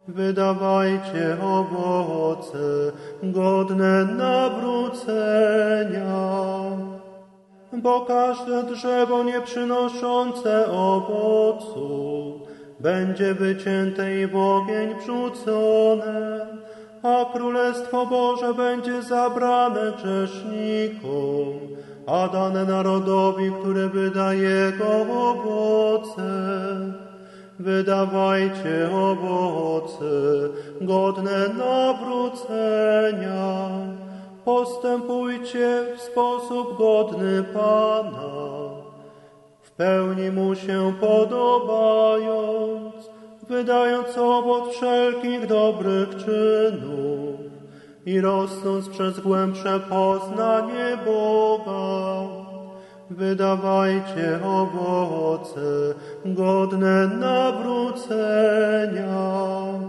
Wydawajcie owoce godne nawrócenia, bo każde drzewo nieprzynoszące owocu będzie wycięte i w ogień wrzucone, a Królestwo Boże będzie zabrane grzesznikom, a dane narodowi, który wyda jego owoce. Wydawajcie owoce godne nawrócenia, postępujcie w sposób godny Pana, w pełni Mu się podobając, wydając owoc wszelkich dobrych czynów i rosnąc przez głębsze poznanie Boga. Wydawajcie owoce godne nawrócenia.